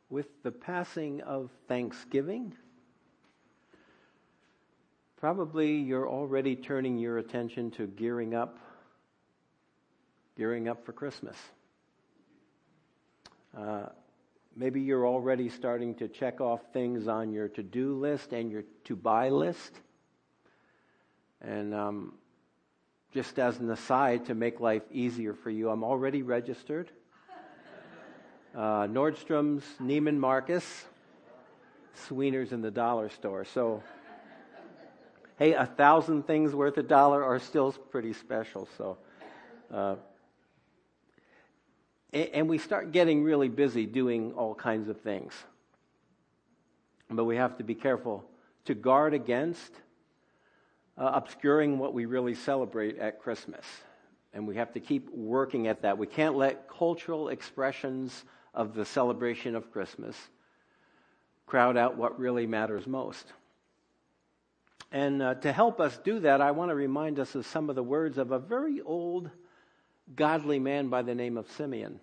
with the passing of Thanksgiving, probably you're already turning your attention to gearing up for Christmas. Maybe you're already starting to check off things on your to-do list and your to-buy list. And just as an aside, to make life easier for you, I'm already registered. Nordstrom's, Neiman Marcus, Sweener's in the dollar store. So, hey, 1,000 things worth $1 are still pretty special. So, and we start getting really busy doing all kinds of things. But we have to be careful to guard against obscuring what we really celebrate at Christmas. And we have to keep working at that. We can't let cultural expressions of the celebration of Christmas crowd out what really matters most. And to help us do that, I want to remind us of some of the words of a very old, godly man by the name of Simeon.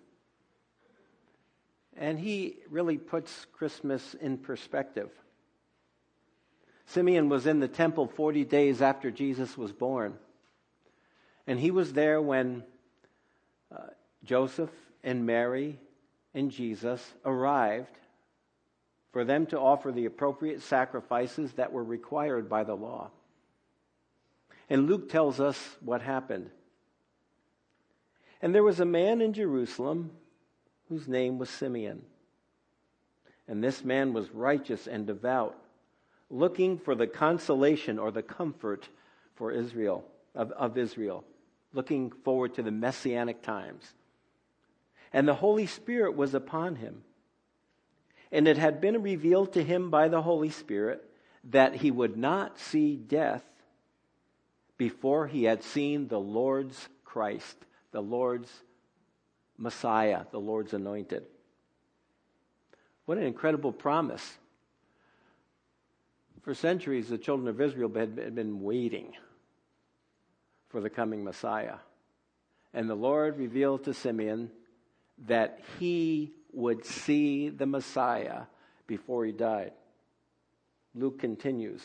And he really puts Christmas in perspective. Simeon was in the temple 40 days after Jesus was born. And he was there when Joseph and Mary and Jesus arrived for them to offer the appropriate sacrifices that were required by the law. And Luke tells us what happened. And there was a man in Jerusalem whose name was Simeon. And this man was righteous and devout, looking for the consolation or the comfort for Israel, of Israel, looking forward to the messianic times. And the Holy Spirit was upon him. And it had been revealed to him by the Holy Spirit that he would not see death before he had seen the Lord's Christ, the Lord's Messiah, the Lord's anointed. What an incredible promise. For centuries, the children of Israel had been waiting for the coming Messiah. And the Lord revealed to Simeon that he would see the Messiah before he died. Luke continues.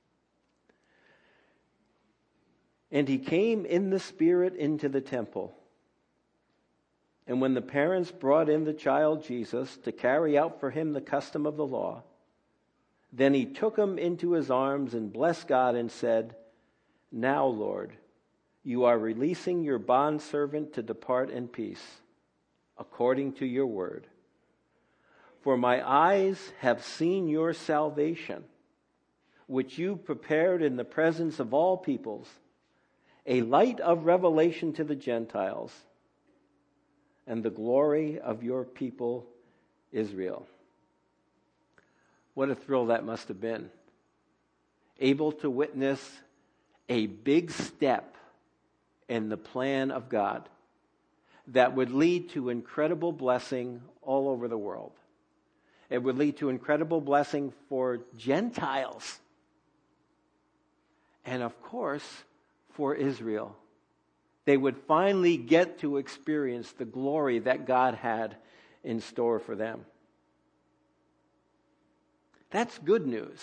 And he came in the Spirit into the temple. And when the parents brought in the child Jesus to carry out for him the custom of the law, then he took him into his arms and blessed God and said, "Now, Lord, you are releasing your bondservant to depart in peace, according to your word. For my eyes have seen your salvation, which you prepared in the presence of all peoples, a light of revelation to the Gentiles, and the glory of your people Israel." What a thrill that must have been. Able to witness a big step in the plan of God that would lead to incredible blessing all over the world. It would lead to incredible blessing for Gentiles. And of course, for Israel. They would finally get to experience the glory that God had in store for them. That's good news.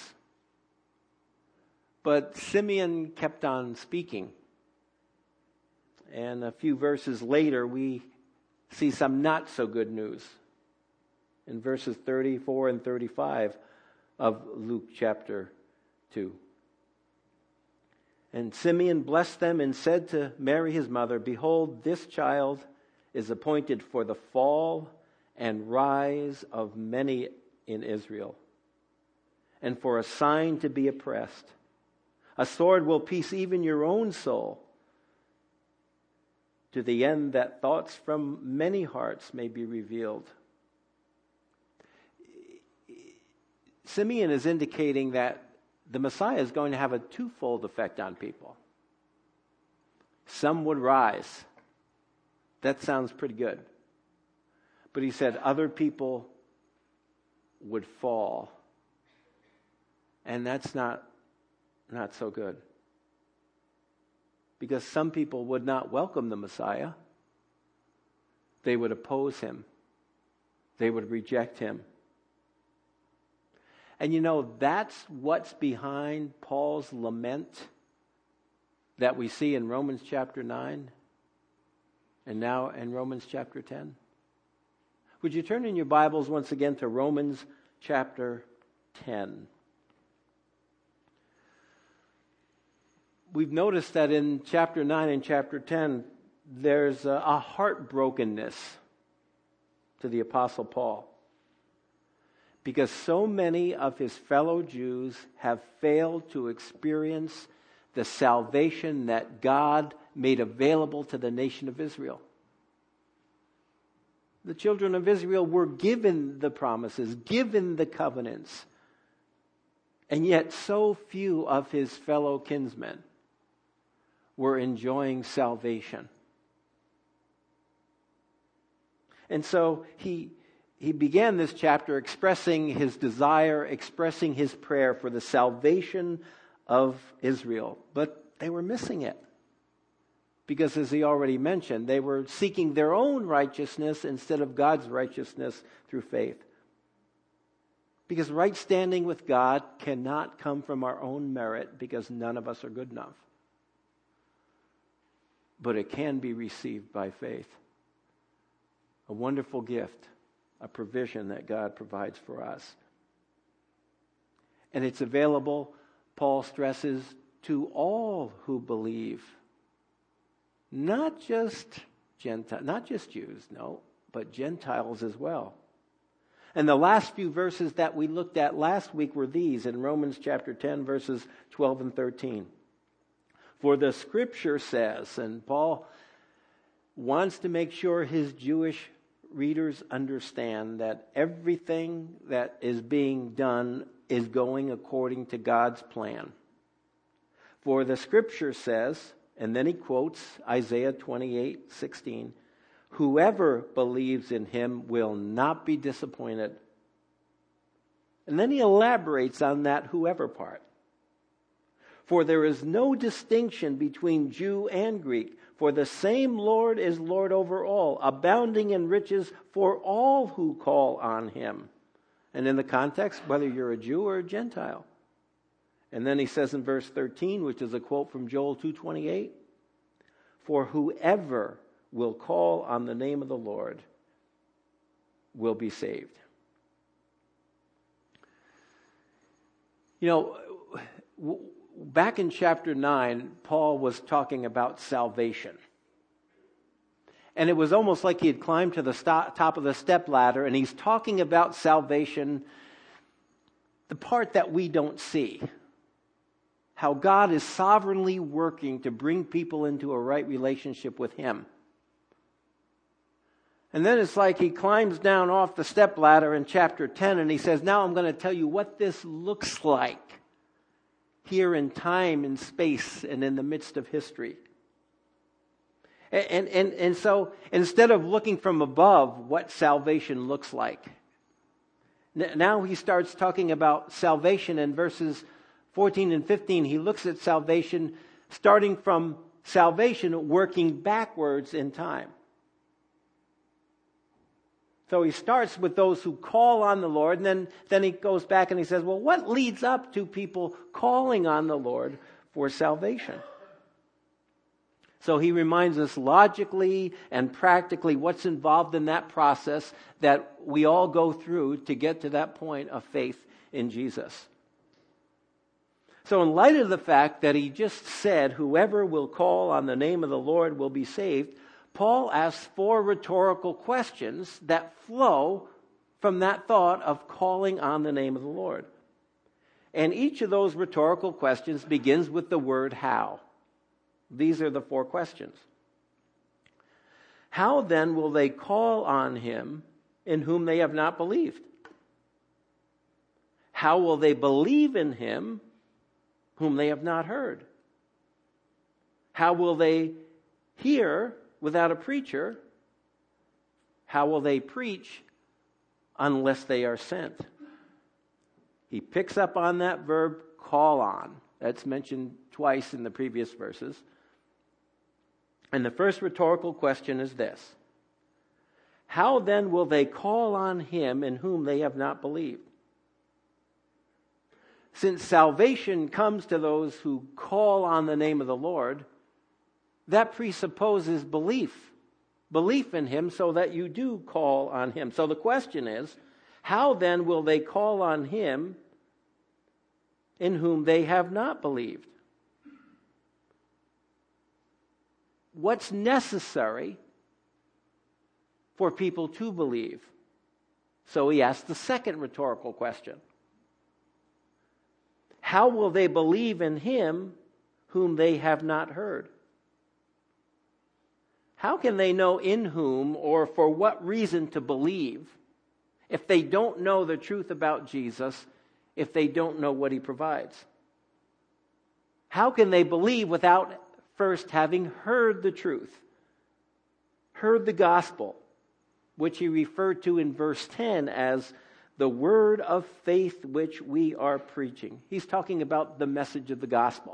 But Simeon kept on speaking. And a few verses later, we see some not so good news. In verses 34 and 35 of Luke chapter 2. And Simeon blessed them and said to Mary his mother, "Behold, this child is appointed for the fall and rise of many in Israel, and for a sign to be oppressed. A sword will pierce even your own soul, to the end that thoughts from many hearts may be revealed." Simeon is indicating that the Messiah is going to have a twofold effect on people. Some would rise. That sounds pretty good. But he said other people would fall. And that's not so good. Because some people would not welcome the Messiah. They would oppose him. They would reject him. And that's what's behind Paul's lament that we see in Romans chapter 9 and now in Romans chapter 10. Would you turn in your Bibles once again to Romans chapter 10? We've noticed that in chapter 9 and chapter 10, there's a heartbrokenness to the Apostle Paul, because so many of his fellow Jews have failed to experience the salvation that God made available to the nation of Israel. The children of Israel were given the promises, given the covenants, and yet so few of his fellow kinsmen were enjoying salvation. And so he began this chapter expressing his desire, expressing his prayer for the salvation of Israel. But they were missing it. Because as he already mentioned, they were seeking their own righteousness instead of God's righteousness through faith. Because right standing with God cannot come from our own merit, because none of us are good enough. But it can be received by faith. A wonderful gift, a provision that God provides for us. And it's available, Paul stresses, to all who believe. Not just Jews, no, but Gentiles as well. And the last few verses that we looked at last week were these in Romans chapter 10, verses 12 and 13. For the Scripture says, and Paul wants to make sure his Jewish readers understand that everything that is being done is going according to God's plan. For the Scripture says, and then he quotes Isaiah 28:16, whoever believes in him will not be disappointed. And then he elaborates on that whoever part. For there is no distinction between Jew and Greek, for the same Lord is Lord over all, abounding in riches for all who call on him. And in the context, whether you're a Jew or a Gentile. And then he says in verse 13, which is a quote from Joel 2:28, for whoever will call on the name of the Lord will be saved. Back in chapter 9, Paul was talking about salvation. And it was almost like he had climbed to the top of the stepladder, and he's talking about salvation, the part that we don't see. How God is sovereignly working to bring people into a right relationship with him. And then it's like he climbs down off the stepladder in chapter 10, and he says, now I'm going to tell you what this looks like here in time and space and in the midst of history. And so instead of looking from above what salvation looks like, now he starts talking about salvation in verses 14 and 15. He looks at salvation starting from salvation, working backwards in time. So he starts with those who call on the Lord, and then he goes back and he says, well, what leads up to people calling on the Lord for salvation? So he reminds us logically and practically what's involved in that process that we all go through to get to that point of faith in Jesus. So in light of the fact that he just said, whoever will call on the name of the Lord will be saved, Paul asks 4 rhetorical questions that flow from that thought of calling on the name of the Lord. And each of those rhetorical questions begins with the word how. These are the 4 questions. How then will they call on him in whom they have not believed? How will they believe in him whom they have not heard? How will they hear without a preacher? How will they preach unless they are sent? He picks up on that verb, call on. That's mentioned twice in the previous verses. And the first rhetorical question is this: how then will they call on him in whom they have not believed? since salvation comes to those who call on the name of the Lord, that presupposes belief in him so that you do call on him. So the question is, how then will they call on him in whom they have not believed? What's necessary for people to believe? So he asked the second rhetorical question. How will they believe in him whom they have not heard? How can they know in whom or for what reason to believe if they don't know the truth about Jesus, if they don't know what he provides? How can they believe without first having heard the truth, heard the gospel, which he referred to in verse 10 as the word of faith which we are preaching? He's talking about the message of the gospel.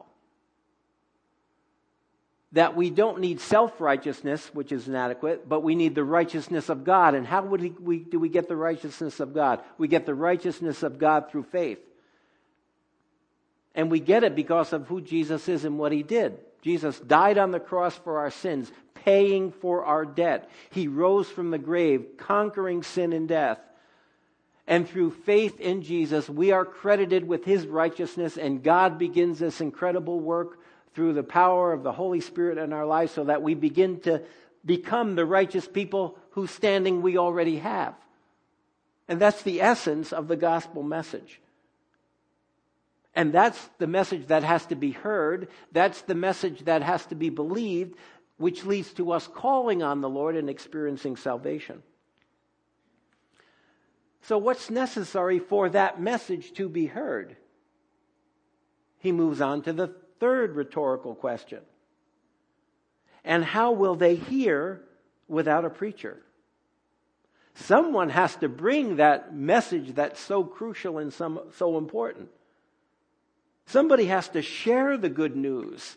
That we don't need self-righteousness, which is inadequate, but we need the righteousness of God. And how do we get the righteousness of God? We get the righteousness of God through faith. And we get it because of who Jesus is and what he did. Jesus died on the cross for our sins, paying for our debt. He rose from the grave, conquering sin and death. And through faith in Jesus, we are credited with his righteousness, and God begins this incredible work through the power of the Holy Spirit in our lives so that we begin to become the righteous people whose standing we already have. And that's the essence of the gospel message. And that's the message that has to be heard. That's the message that has to be believed, which leads to us calling on the Lord and experiencing salvation. So what's necessary for that message to be heard? He moves on to the third rhetorical question. And how will they hear without a preacher? Someone has to bring that message that's so crucial and so important. Somebody has to share the good news,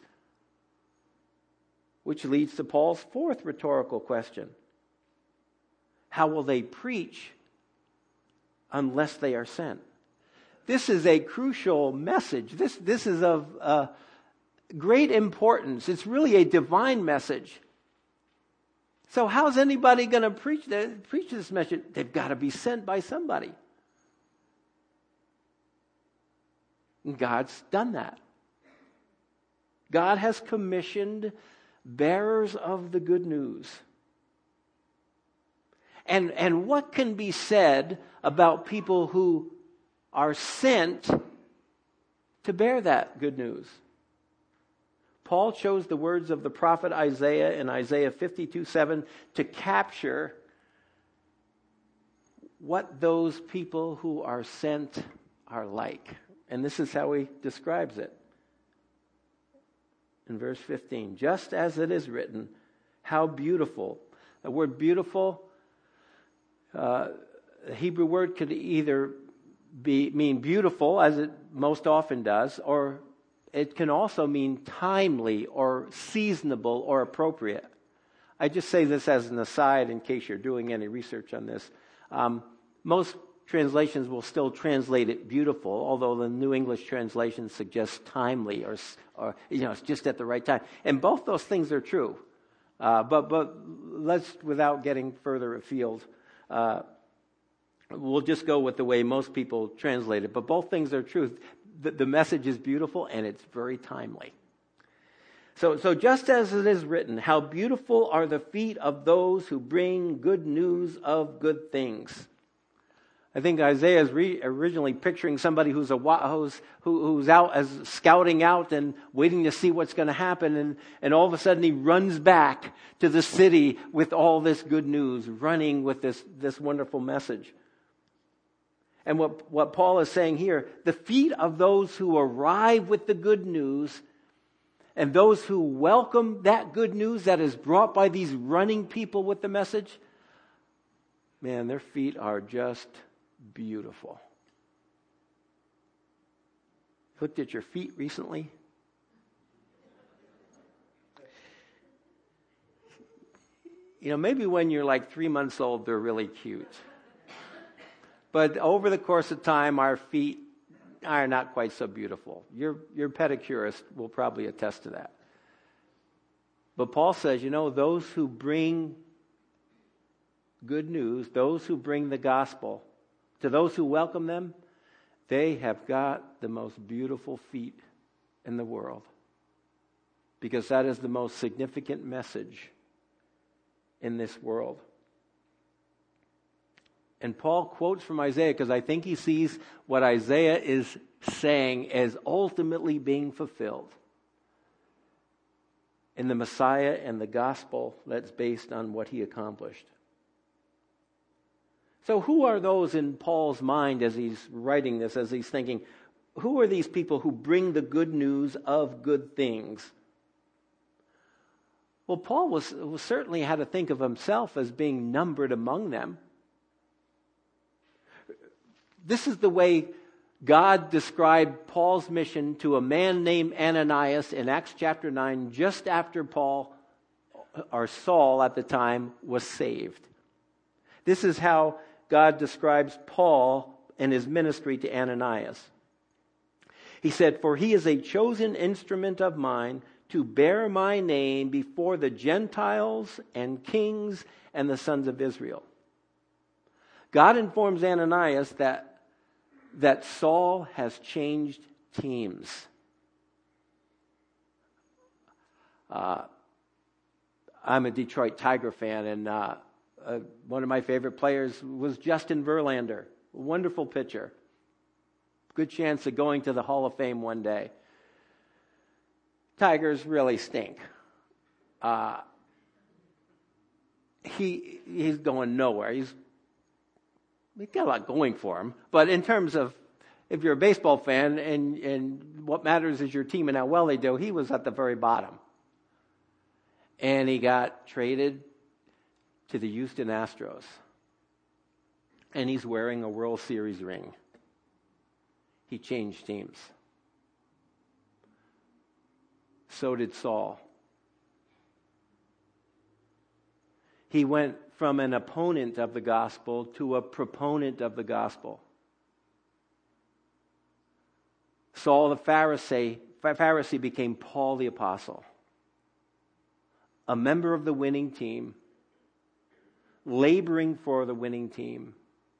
which leads to Paul's fourth rhetorical question. How will they preach unless they are sent? This is a crucial message. This is of great importance. It's really a divine message. So how's anybody going to preach this message? They've got to be sent by somebody. And God's done that. God has commissioned bearers of the good news. And what can be said about people who are sent to bear that good news? Paul chose the words of the prophet Isaiah in Isaiah 52:7 to capture what those people who are sent are like. And this is how he describes it. In verse 15, just as it is written, how beautiful. The word beautiful, the Hebrew word could either mean beautiful, as it most often does, or it can also mean timely or seasonable or appropriate. I just say this as an aside in case you're doing any research on this. Most translations will still translate it beautiful, although the New English translation suggests timely or it's just at the right time. And both those things are true. But let's, without getting further afield, we'll just go with the way most people translate it. But both things are true. The message is beautiful and it's very timely. So just as it is written, how beautiful are the feet of those who bring good news of good things. I think Isaiah is originally picturing somebody who's out as scouting out and waiting to see what's going to happen, and all of a sudden he runs back to the city with all this good news, running with this wonderful message. And what Paul is saying here, the feet of those who arrive with the good news and those who welcome that good news that is brought by these running people with the message, man, their feet are just beautiful. Looked at your feet recently? Maybe when you're like 3 months old, they're really cute. But over the course of time, our feet are not quite so beautiful. Your pedicurist will probably attest to that. But Paul says, those who bring good news, those who bring the gospel, to those who welcome them, they have got the most beautiful feet in the world. Because that is the most significant message in this world. And Paul quotes from Isaiah because I think he sees what Isaiah is saying as ultimately being fulfilled in the Messiah and the gospel that's based on what he accomplished. So who are those in Paul's mind as he's writing this, as he's thinking, who are these people who bring the good news of good things? Well, Paul was certainly had to think of himself as being numbered among them. This is the way God described Paul's mission to a man named Ananias in Acts chapter 9, just after Paul, or Saul at the time, was saved. This is how God describes Paul and his ministry to Ananias. He said, "For he is a chosen instrument of mine to bear my name before the Gentiles and kings and the sons of Israel." God informs Ananias that Saul has changed teams. I'm a Detroit Tiger fan, and one of my favorite players was Justin Verlander, a wonderful pitcher. Good chance of going to the Hall of Fame one day. Tigers really stink. He's going nowhere. He's got a lot going for him. But in terms of, if you're a baseball fan and what matters is your team and how well they do, he was at the very bottom. And he got traded to the Houston Astros. And he's wearing a World Series ring. He changed teams. So did Saul. He went from an opponent of the gospel to a proponent of the gospel. Saul the Pharisee became Paul the Apostle, a member of the winning team, laboring for the winning team,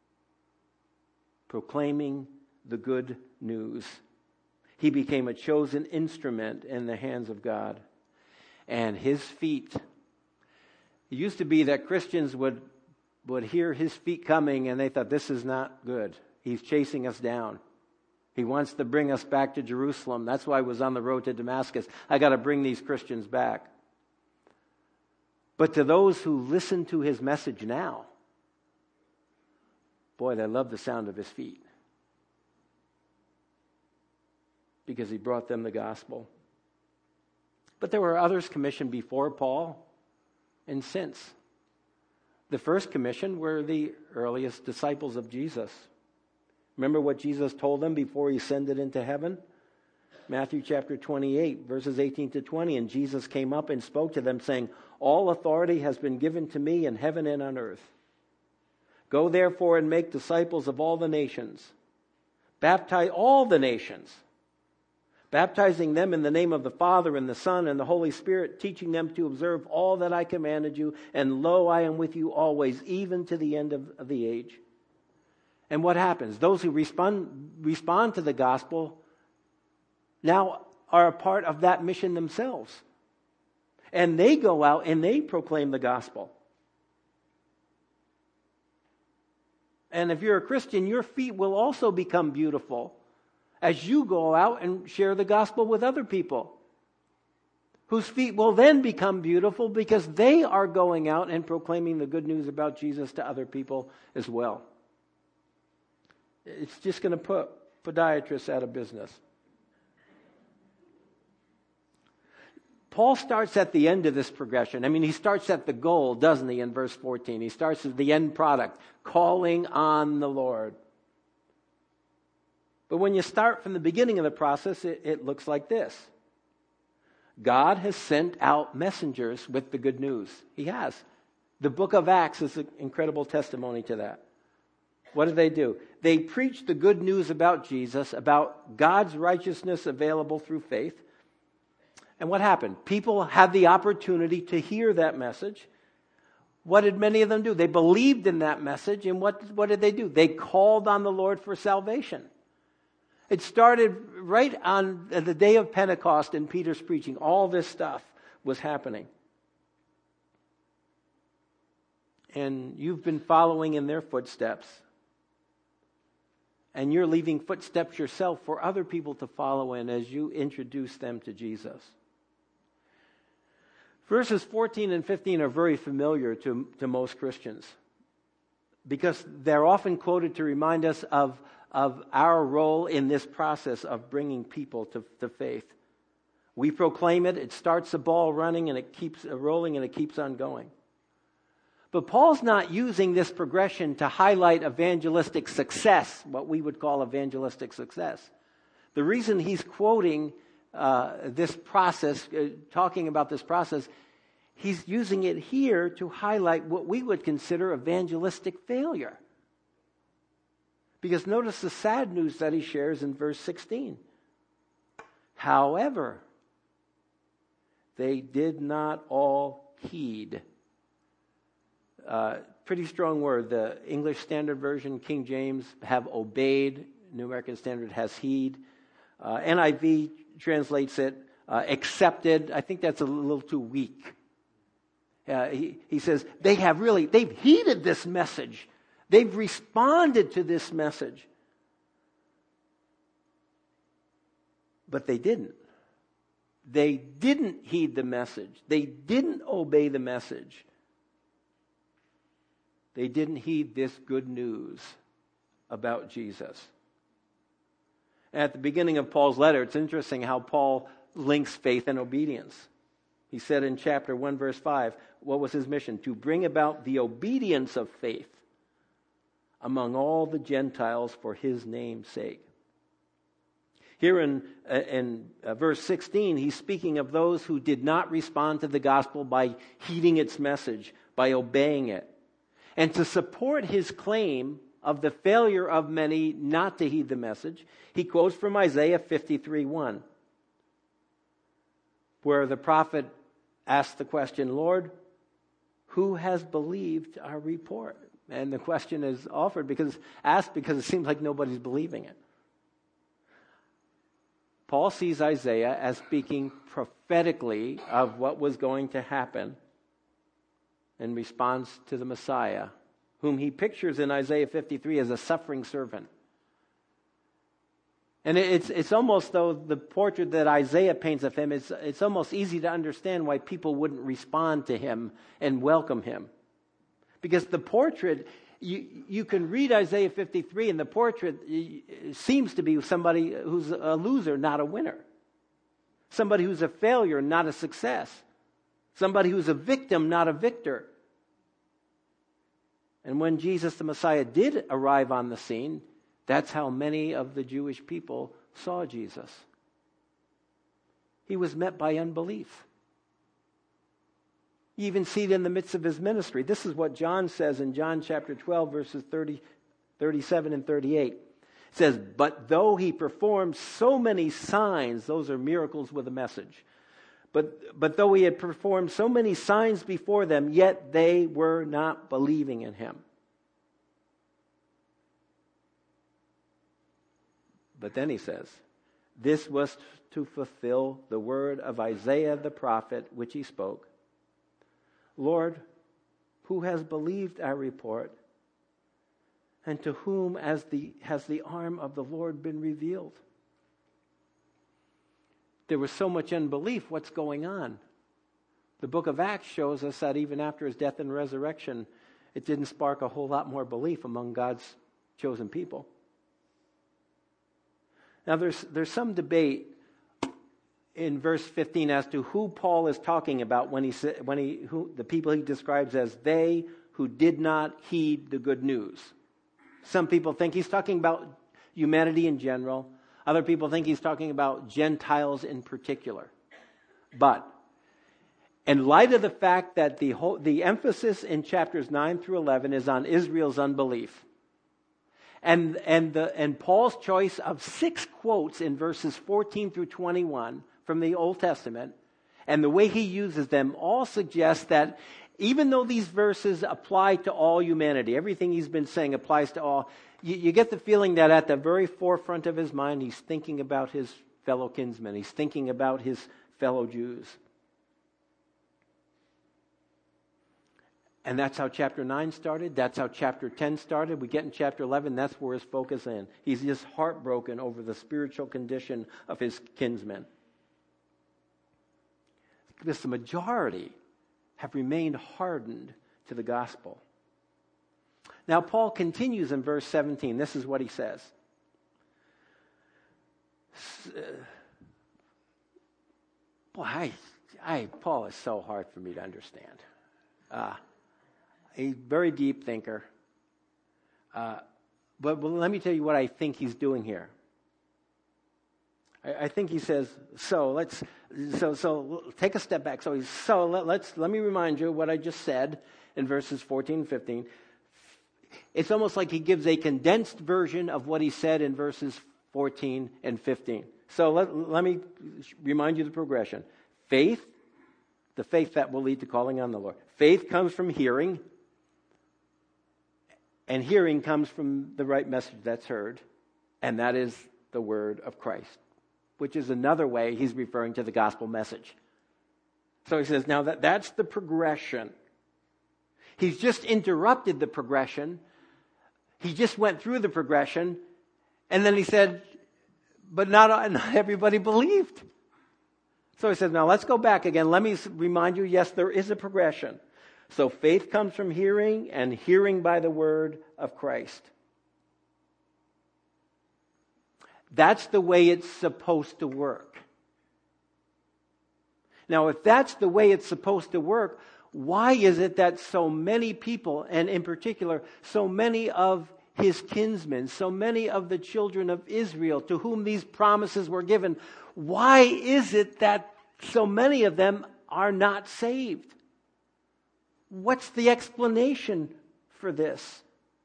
proclaiming the good news. He became a chosen instrument in the hands of God. And his feet, it used to be that Christians would hear his feet coming and they thought, this is not good. He's chasing us down. He wants to bring us back to Jerusalem. That's why I was on the road to Damascus. I got to bring these Christians back. But to those who listen to his message now, boy, they love the sound of his feet. Because he brought them the gospel. But there were others commissioned before Paul and since. The first commission were the earliest disciples of Jesus. Remember what Jesus told them before he ascended into heaven? Matthew chapter 28, verses 18 to 20. And Jesus came up and spoke to them, saying, "All authority has been given to me in heaven and on earth. Go therefore and make disciples of all the nations. Baptize all the nations, baptizing them in the name of the Father and the Son and the Holy Spirit, teaching them to observe all that I commanded you. And lo, I am with you always, even to the end of the age." And what happens? Those who respond to the gospel now are a part of that mission themselves. And they go out and they proclaim the gospel. And if you're a Christian, your feet will also become beautiful as you go out and share the gospel with other people, whose feet will then become beautiful because they are going out and proclaiming the good news about Jesus to other people as well. It's just going to put podiatrists out of business. Paul starts at the end of this progression. I mean, he starts at the goal, doesn't he, in verse 14? He starts at the end product, calling on the Lord. But when you start from the beginning of the process, it looks like this. God has sent out messengers with the good news. He has. The book of Acts is an incredible testimony to that. What did they do? They preached the good news about Jesus, about God's righteousness available through faith. And what happened? People had the opportunity to hear that message. What did many of them do? They believed in that message, and what did they do? They called on the Lord for salvation. It started right on the day of Pentecost in Peter's preaching. All this stuff was happening. And you've been following in their footsteps. And you're leaving footsteps yourself for other people to follow in as you introduce them to Jesus. Verses 14 and 15 are very familiar to most Christians because they're often quoted to remind us of our role in this process of bringing people to faith. We proclaim it, it starts the ball running, and it keeps rolling, and it keeps on going. But Paul's not using this progression to highlight evangelistic success, what we would call evangelistic success. The reason he's quoting this process, talking about this process, he's using it here to highlight what we would consider evangelistic failure. Because notice the sad news that he shares in verse 16. However, they did not all heed. Pretty strong word. The English Standard Version, King James, have obeyed. New American Standard has heed. NIV translates it accepted. I think that's a little too weak. He says they've heeded this message. They've responded to this message. But they didn't. They didn't heed the message. They didn't obey the message. They didn't heed this good news about Jesus. At the beginning of Paul's letter, it's interesting how Paul links faith and obedience. He said in chapter 1, verse 5, what was his mission? To bring about the obedience of faith among all the Gentiles for his name's sake. Here in verse 16, he's speaking of those who did not respond to the gospel by heeding its message, by obeying it. And to support his claim of the failure of many not to heed the message, he quotes from Isaiah 53:1, where the prophet asks the question, Lord, who has believed our report? And the question is offered because it seems like nobody's believing it. Paul sees Isaiah as speaking prophetically of what was going to happen in response to the Messiah, whom he pictures in Isaiah 53 as a suffering servant. And it's almost though the portrait that Isaiah paints of him, it's almost easy to understand why people wouldn't respond to him and welcome him. Because the portrait, you can read Isaiah 53 and the portrait seems to be somebody who's a loser, not a winner. Somebody who's a failure, not a success. Somebody who's a victim, not a victor. And when Jesus the Messiah did arrive on the scene, that's how many of the Jewish people saw Jesus. He was met by unbelief. You even see it in the midst of his ministry. This is what John says in John chapter 12, verses 37 and 38. It says, but though he performed so many signs, those are miracles with a message. But though he had performed so many signs before them, yet they were not believing in him. But then he says, this was to fulfill the word of Isaiah the prophet, which he spoke. Lord, who has believed our report? And to whom has the arm of the Lord been revealed? There was so much unbelief. What's going on? The book of Acts shows us that even after his death and resurrection, it didn't spark a whole lot more belief among God's chosen people. Now there's some debate in verse 15 as to who Paul is talking about when the people he describes as they who did not heed the good news. Some people think he's talking about humanity in general. Other people think he's talking about Gentiles in particular. But in light of the fact that the emphasis in chapters 9 through 11 is on Israel's unbelief, And Paul's choice of 6 quotes in verses 14 through 21 from the Old Testament, and the way he uses them all suggests that even though these verses apply to all humanity, everything he's been saying applies to all, you get the feeling that at the very forefront of his mind, he's thinking about his fellow kinsmen. He's thinking about his fellow Jews. And that's how chapter 9 started. That's how chapter 10 started. We get in chapter 11, that's where his focus is. He's just heartbroken over the spiritual condition of his kinsmen. Because the majority have remained hardened to the gospel. Now, Paul continues in verse 17. This is what he says. Paul is so hard for me to understand. A very deep thinker. But let me tell you what I think he's doing here. I think he says, so take a step back. Let me remind you what I just said in verses 14 and 15. It's almost like he gives a condensed version of what he said in verses 14 and 15. So let me remind you the progression. Faith, the faith that will lead to calling on the Lord. Faith comes from hearing, and hearing comes from the right message that's heard, and that is the word of Christ, which is another way he's referring to the gospel message. So he says, now that's the progression. He's just interrupted the progression. He just went through the progression, and then he said, but not everybody believed. So he says, now let's go back again. Let me remind you, yes, there is a progression. So faith comes from hearing, and hearing by the word of Christ. That's the way it's supposed to work. Now, if that's the way it's supposed to work, why is it that so many people, and in particular, so many of his kinsmen, so many of the children of Israel to whom these promises were given, why is it that so many of them are not saved? What's the explanation for this?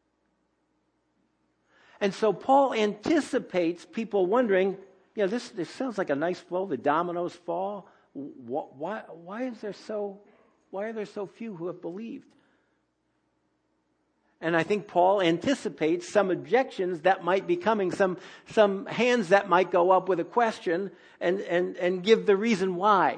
And so Paul anticipates people wondering, this sounds like a nice flow, the dominoes fall. Why are there so few who have believed? And I think Paul anticipates some objections that might be coming, some hands that might go up with a question and give the reason why.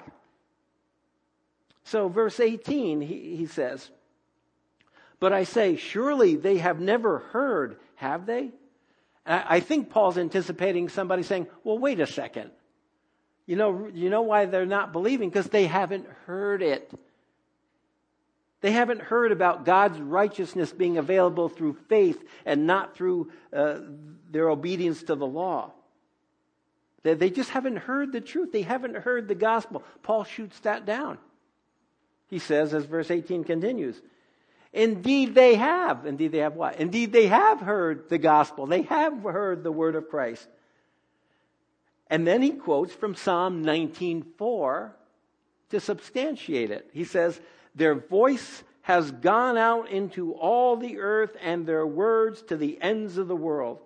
So verse 18, he says, but I say, surely they have never heard, have they? I think Paul's anticipating somebody saying, well, wait a second. You know why they're not believing? Because they haven't heard it. They haven't heard about God's righteousness being available through faith and not through their obedience to the law. They just haven't heard the truth. They haven't heard the gospel. Paul shoots that down. He says, as verse 18 continues, indeed they have. Indeed they have what? Indeed they have heard the gospel. They have heard the word of Christ. And then he quotes from Psalm 19:4 to substantiate it. He says, their voice has gone out into all the earth and their words to the ends of the world.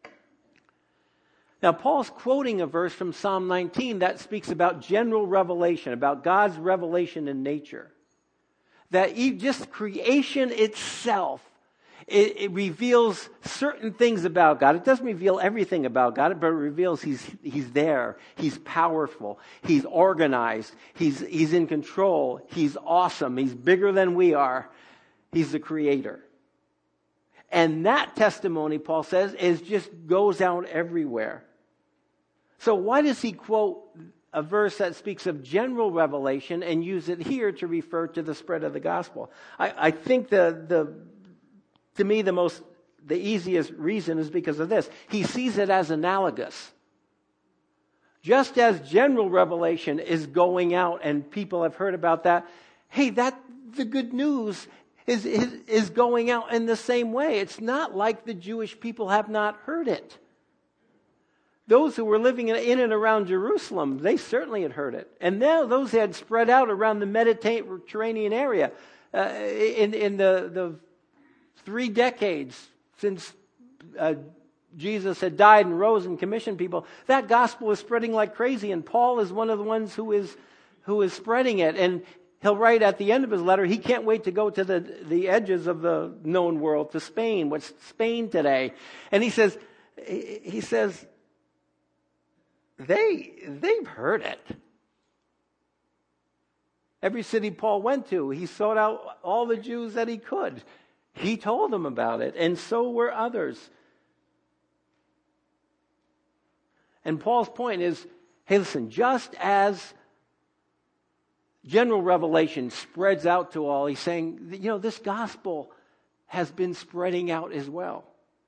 Now, Paul's quoting a verse from Psalm 19 that speaks about general revelation, about God's revelation in nature. That just creation itself, it reveals certain things about God. It doesn't reveal everything about God, but it reveals He's there. He's powerful. He's organized. He's in control. He's awesome. He's bigger than we are. He's the creator. And that testimony, Paul says, just goes out everywhere. So why does he quote a verse that speaks of general revelation and use it here to refer to the spread of the gospel? I think to me the easiest reason is because of this. He sees it as analogous. Just as general revelation is going out and people have heard about that, hey, the good news is going out in the same way. It's not like the Jewish people have not heard it. Those who were living in and around Jerusalem, they certainly had heard it. And now those had spread out around the Mediterranean area in the 3 decades since Jesus had died and rose and commissioned people, that gospel is spreading like crazy, and Paul is one of the ones who is spreading it. And he'll write at the end of his letter, he can't wait to go to the edges of the known world, to Spain. What's Spain today? And he says, they've heard it. Every city Paul went to, he sought out all the Jews that he could. He told them about it, and so were others. And Paul's point is, hey, listen, just as general revelation spreads out to all, he's saying, this gospel has been spreading out as well.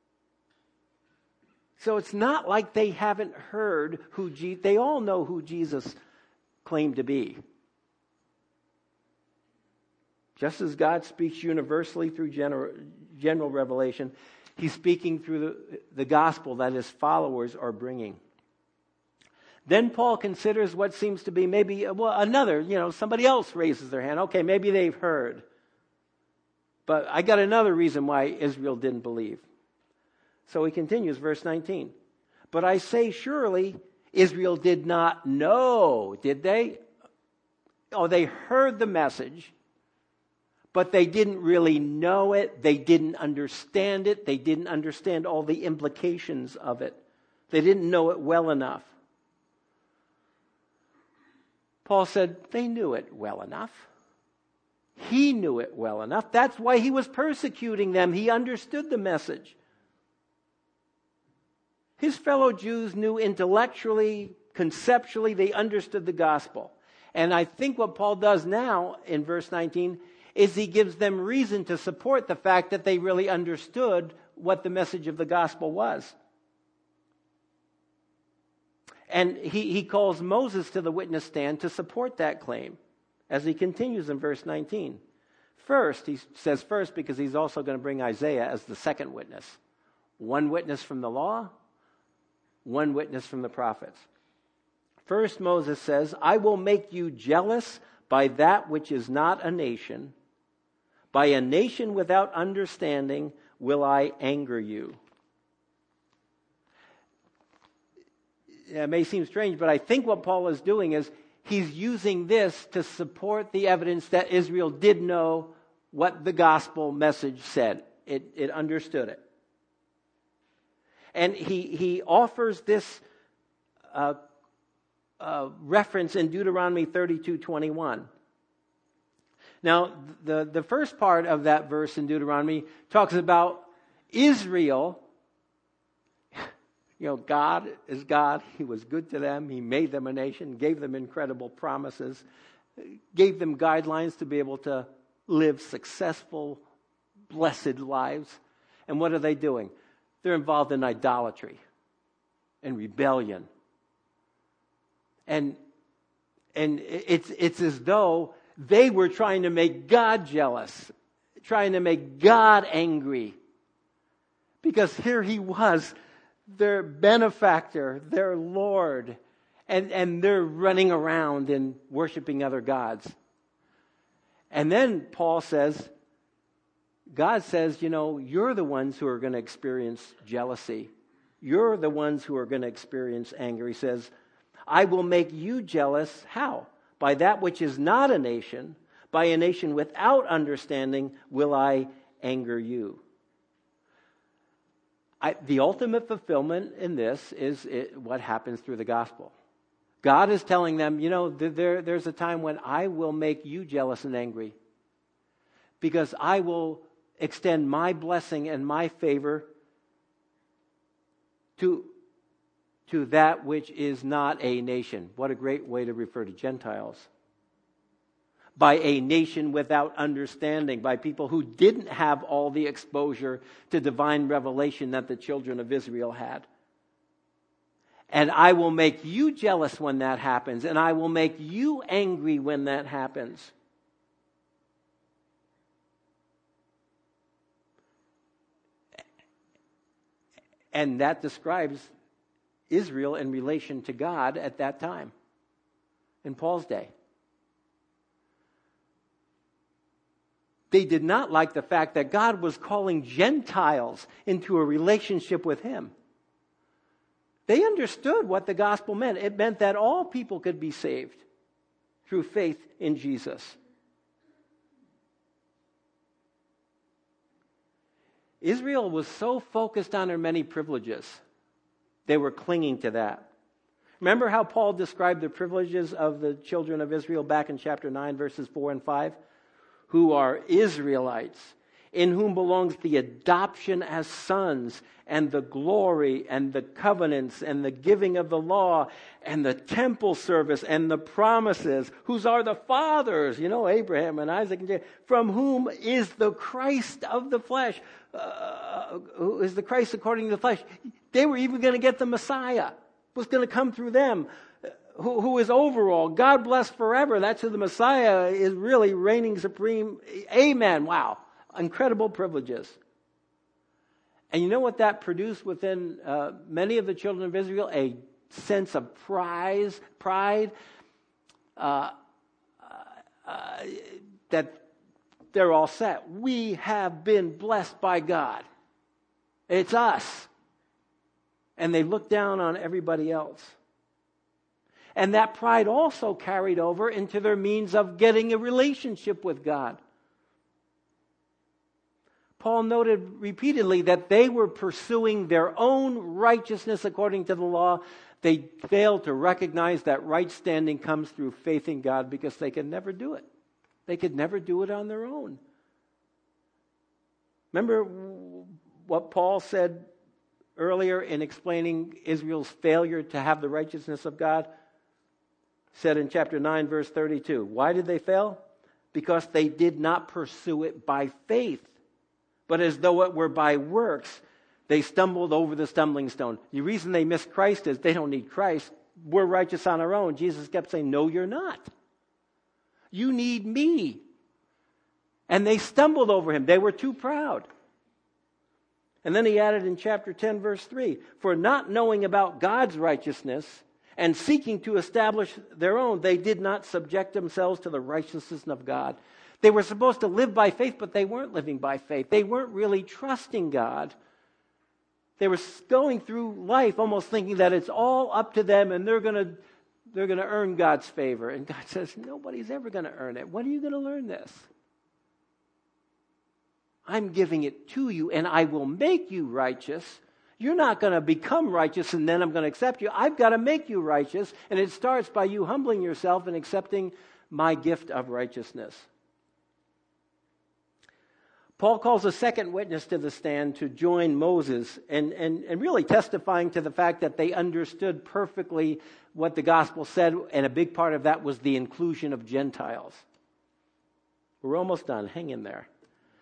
So it's not like they haven't heard they all know who Jesus claimed to be. Just as God speaks universally through general revelation, he's speaking through the gospel that his followers are bringing. Then Paul considers what seems to be maybe, another, somebody else raises their hand. Okay, maybe they've heard. But I got another reason why Israel didn't believe. So he continues, verse 19. But I say, surely Israel did not know, did they? Oh, they heard the message, but they didn't really know it. They didn't understand it. They didn't understand all the implications of it. They didn't know it well enough. Paul said they knew it well enough. He knew it well enough. That's why he was persecuting them. He understood the message. His fellow Jews knew intellectually, conceptually, they understood the gospel. And I think what Paul does now in verse 19 is he gives them reason to support the fact that they really understood what the message of the gospel was. And he calls Moses to the witness stand to support that claim, as he continues in verse 19. First, he says first because he's also going to bring Isaiah as the second witness. One witness from the law, one witness from the prophets. First, Moses says, I will make you jealous by that which is not a nation. By a nation without understanding will I anger you. It may seem strange, but I think what Paul is doing is he's using this to support the evidence that Israel did know what the gospel message said. It understood it. And he offers this reference in Deuteronomy 32:21. Now, the first part of that verse in Deuteronomy talks about Israel. God is God. He was good to them. He made them a nation, gave them incredible promises, gave them guidelines to be able to live successful, blessed lives. And what are they doing? They're involved in idolatry and rebellion. And it's as though they were trying to make God jealous, trying to make God angry. Because here he was, their benefactor, their Lord, and they're running around and worshiping other gods. And then Paul says, God says, you're the ones who are going to experience jealousy. You're the ones who are going to experience anger. He says, I will make you jealous. How? By that which is not a nation, by a nation without understanding will I anger you. The ultimate fulfillment in this is what happens through the gospel. God is telling them, there's a time when I will make you jealous and angry, because I will extend my blessing and my favor to that which is not a nation. What a great way to refer to Gentiles. By a nation without understanding, by people who didn't have all the exposure to divine revelation that the children of Israel had. And I will make you jealous when that happens, and I will make you angry when that happens. And that describes Israel in relation to God at that time, in Paul's day. They did not like the fact that God was calling Gentiles into a relationship with him. They understood what the gospel meant. It meant that all people could be saved through faith in Jesus. Israel was so focused on their many privileges, they were clinging to that. Remember how Paul described the privileges of the children of Israel back in chapter 9, verses 4 and 5? Who are Israelites, in whom belongs the adoption as sons, and the glory, and the covenants, and the giving of the law, and the temple service, and the promises, whose are the fathers, Abraham and Isaac and Jacob, from whom is the Christ of the flesh, who is the Christ according to the flesh. They were even going to get the Messiah, was going to come through them, who is overall, God blessed forever. That's who the Messiah is, really reigning supreme. Amen. Wow. Incredible privileges. And you know what that produced within many of the children of Israel? A sense of pride, that they're all set. We have been blessed by God. It's us. And they look down on everybody else. And that pride also carried over into their means of getting a relationship with God. Paul noted repeatedly that they were pursuing their own righteousness according to the law. They failed to recognize that right standing comes through faith in God because they could never do it. They could never do it on their own. Remember what Paul said earlier in explaining Israel's failure to have the righteousness of God? Said in chapter 9, verse 32. Why did they fail? Because they did not pursue it by faith, but as though it were by works. They stumbled over the stumbling stone. The reason they missed Christ is they don't need Christ. We're righteous on our own. Jesus kept saying, no, you're not. You need me. And they stumbled over him. They were too proud. And then he added in chapter 10, verse 3, for not knowing about God's righteousness and seeking to establish their own, they did not subject themselves to the righteousness of God. They were supposed to live by faith, but they weren't living by faith. They weren't really trusting God. They were going through life almost thinking that it's all up to them and they're going to earn God's favor. And God says, nobody's ever going to earn it. When are you going to learn this? I'm giving it to you and I will make you righteous. You're not going to become righteous and then I'm going to accept you. I've got to make you righteous. And it starts by you humbling yourself and accepting my gift of righteousness. Paul calls a second witness to the stand to join Moses and really testifying to the fact that they understood perfectly what the gospel said, and a big part of that was the inclusion of Gentiles. We're almost done. Hang in there.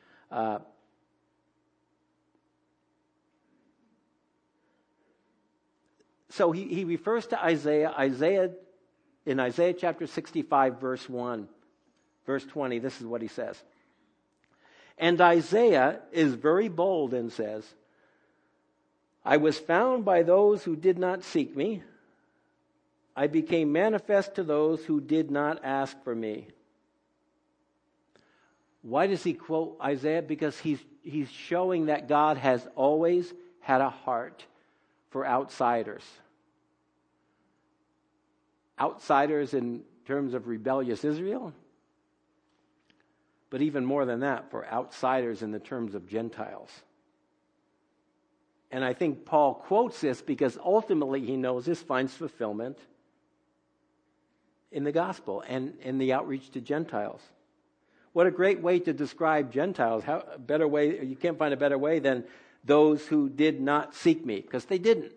So he refers to Isaiah in Isaiah chapter 65, verse 1. Verse 20, this is what he says. And Isaiah is very bold and says, I was found by those who did not seek me. I became manifest to those who did not ask for me. Why does he quote Isaiah? Because he's showing that God has always had a heart for outsiders. Outsiders in terms of rebellious Israel, but even more than that, for outsiders in the terms of Gentiles. And I think Paul quotes this because ultimately he knows this finds fulfillment in the gospel and in the outreach to Gentiles. What a great way to describe Gentiles. You can't find a better way than those who did not seek me, because they didn't.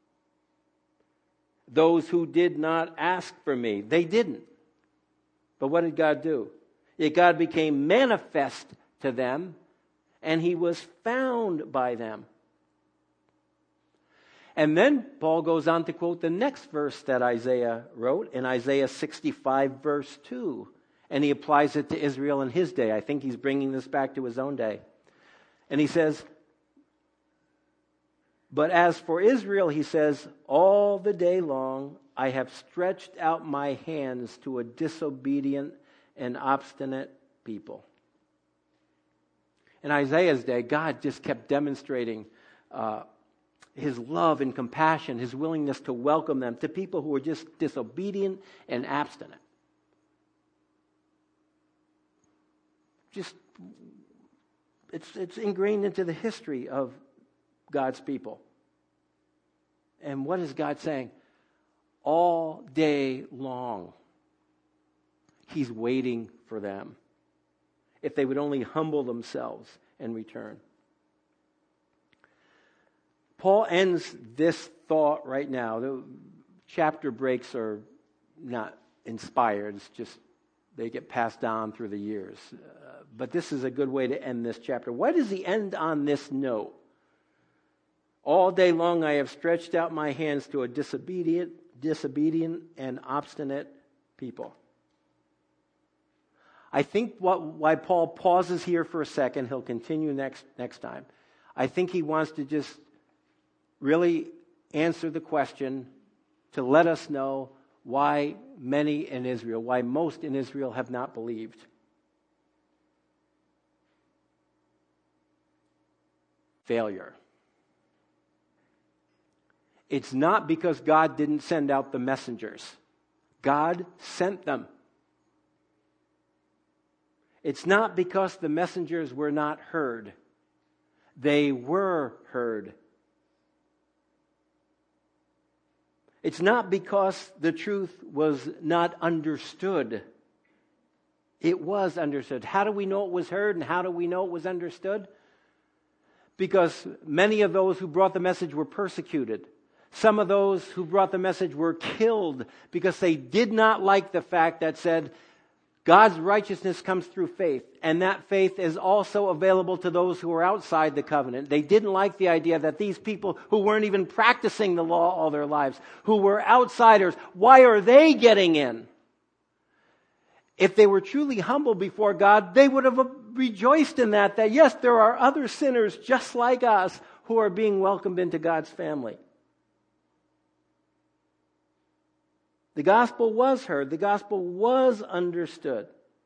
Those who did not ask for me, they didn't. But what did God do? God became manifest to them, and he was found by them. And then Paul goes on to quote the next verse that Isaiah wrote in Isaiah 65, verse 2. And he applies it to Israel in his day. I think he's bringing this back to his own day. And he says, but as for Israel, he says, all the day long I have stretched out my hands to a disobedient and obstinate people. In Isaiah's day, God just kept demonstrating his love and compassion, his willingness to welcome them, to people who were just disobedient and abstinent. Just, it's ingrained into the history of God's people. And what is God saying? All day long, he's waiting for them. If they would only humble themselves and return. Paul ends this thought right now. The chapter breaks are not inspired. It's just they get passed down through the years. But this is a good way to end this chapter. Why does he end on this note? All day long I have stretched out my hands to a disobedient and obstinate people. I think why Paul pauses here for a second, he'll continue next time. I think he wants to just really answer the question to let us know why many in Israel, why most in Israel have not believed. Failure. It's not because God didn't send out the messengers. God sent them. It's not because the messengers were not heard. They were heard. It's not because the truth was not understood. It was understood. How do we know it was heard and how do we know it was understood? Because many of those who brought the message were persecuted. Some of those who brought the message were killed because they did not like the fact that said, God's righteousness comes through faith, and that faith is also available to those who are outside the covenant. They didn't like the idea that these people who weren't even practicing the law all their lives, who were outsiders, why are they getting in? If they were truly humble before God, they would have rejoiced in that yes, there are other sinners just like us who are being welcomed into God's family. The gospel was heard. The gospel was understood.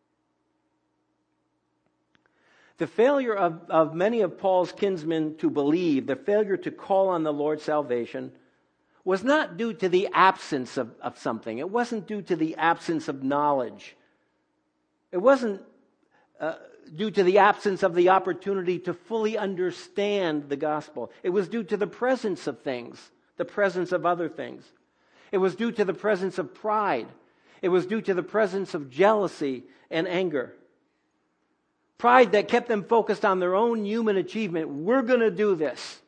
The failure of many of Paul's kinsmen to believe, the failure to call on the Lord's salvation, was not due to the absence of something. It wasn't due to the absence of knowledge. It wasn't due to the absence of the opportunity to fully understand the gospel. It was due to the presence of things, the presence of other things. It was due to the presence of pride. It was due to the presence of jealousy and anger. Pride that kept them focused on their own human achievement. We're going to do this.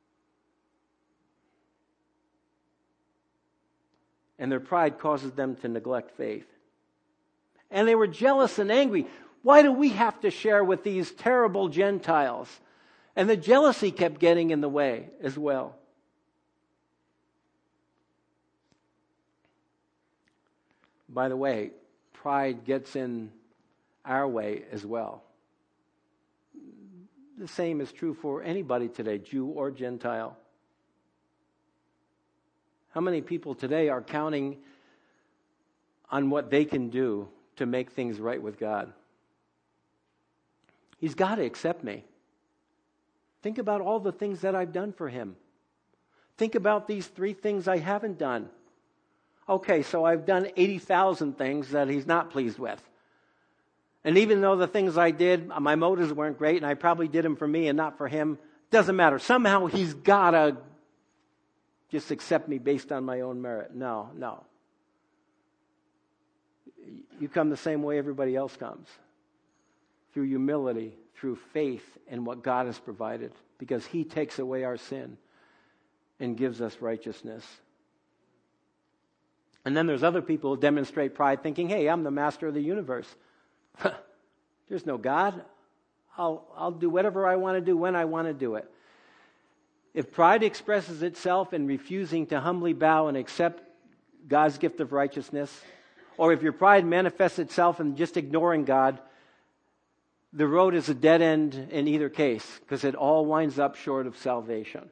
And their pride causes them to neglect faith. And they were jealous and angry. Why do we have to share with these terrible Gentiles? And the jealousy kept getting in the way as well. By the way, pride gets in our way as well. The same is true for anybody today, Jew or Gentile. How many people today are counting on what they can do to make things right with God? He's got to accept me. Think about all the things that I've done for him. Think about these 3 things I haven't done. Okay, so I've done 80,000 things that he's not pleased with. And even though the things I did, my motives weren't great, and I probably did them for me and not for him, doesn't matter. Somehow he's got to just accept me based on my own merit. No. You come the same way everybody else comes. Through humility, through faith in what God has provided. Because he takes away our sin and gives us righteousness. And then there's other people who demonstrate pride thinking, hey, I'm the master of the universe. There's no God. I'll do whatever I want to do when I want to do it. If pride expresses itself in refusing to humbly bow and accept God's gift of righteousness, or if your pride manifests itself in just ignoring God, the road is a dead end in either case, because it all winds up short of salvation.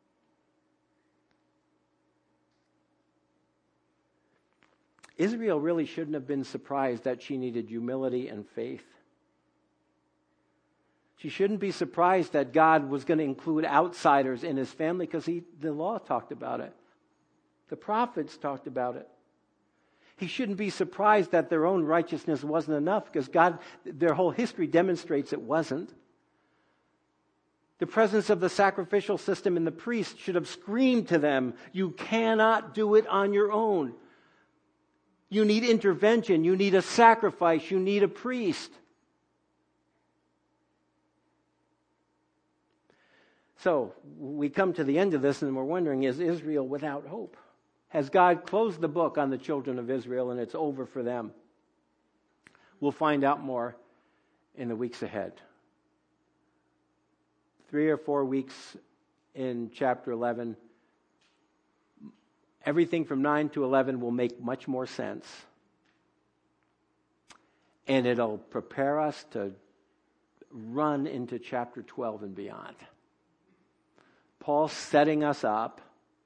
Israel really shouldn't have been surprised that she needed humility and faith. She shouldn't be surprised that God was going to include outsiders in his family because the law talked about it. The prophets talked about it. He shouldn't be surprised that their own righteousness wasn't enough because their whole history demonstrates it wasn't. The presence of the sacrificial system and the priest should have screamed to them, you cannot do it on your own. You need intervention. You need a sacrifice. You need a priest. So we come to the end of this and we're wondering, is Israel without hope? Has God closed the book on the children of Israel and it's over for them? We'll find out more in the weeks ahead. 3 or 4 weeks in chapter 11. Everything from 9 to 11 will make much more sense. And it'll prepare us to run into chapter 12 and beyond. Paul's setting us up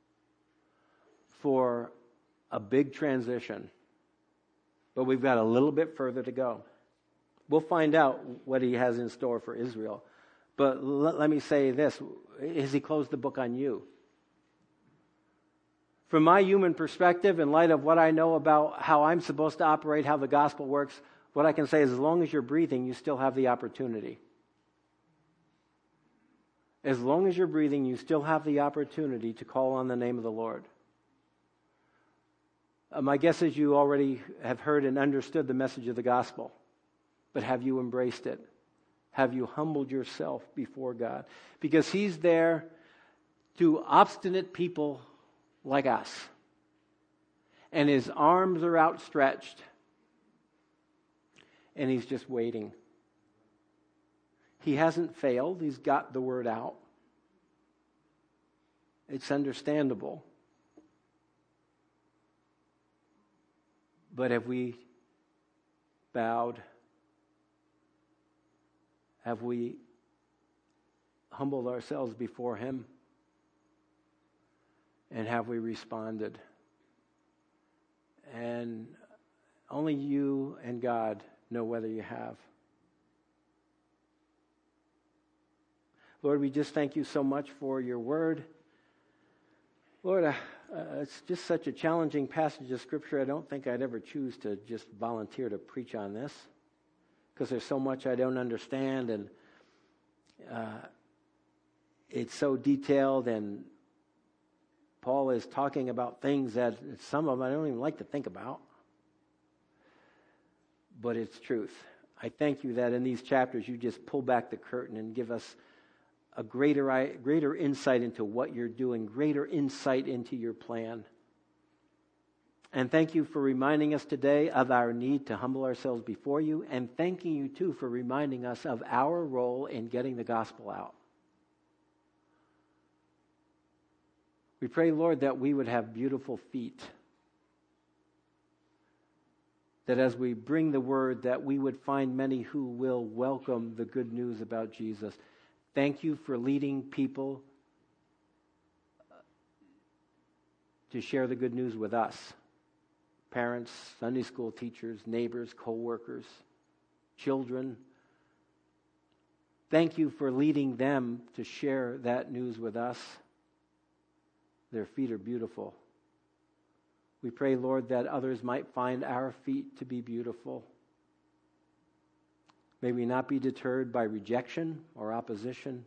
for a big transition. But we've got a little bit further to go. We'll find out what he has in store for Israel. But let me say this. Has he closed the book on you? From my human perspective, in light of what I know about how I'm supposed to operate, how the gospel works, what I can say is as long as you're breathing, you still have the opportunity. As long as you're breathing, you still have the opportunity to call on the name of the Lord. My guess is you already have heard and understood the message of the gospel. But have you embraced it? Have you humbled yourself before God? Because he's there to obstinate people like us. And his arms are outstretched. And he's just waiting. He hasn't failed. He's got the word out. It's understandable. But have we bowed? Have we humbled ourselves before him? And have we responded? And only you and God know whether you have. Lord, we just thank you so much for your word. Lord, it's just such a challenging passage of Scripture. I don't think I'd ever choose to just volunteer to preach on this because there's so much I don't understand, and it's so detailed, and Paul is talking about things that some of them I don't even like to think about. But it's truth. I thank you that in these chapters you just pull back the curtain and give us a greater insight into what you're doing, greater insight into your plan. And thank you for reminding us today of our need to humble ourselves before you, and thanking you too for reminding us of our role in getting the gospel out. We pray, Lord, that we would have beautiful feet. That as we bring the word, that we would find many who will welcome the good news about Jesus. Thank you for leading people to share the good news with us. Parents, Sunday school teachers, neighbors, co-workers, children. Thank you for leading them to share that news with us. Their feet are beautiful. We pray, Lord, that others might find our feet to be beautiful. May we not be deterred by rejection or opposition.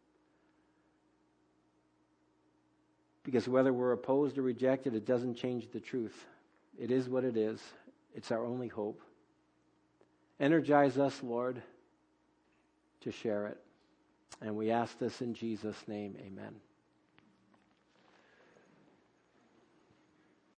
Because whether we're opposed or rejected, it doesn't change the truth. It is what it is. It's our only hope. Energize us, Lord, to share it. And we ask this in Jesus' name. Amen.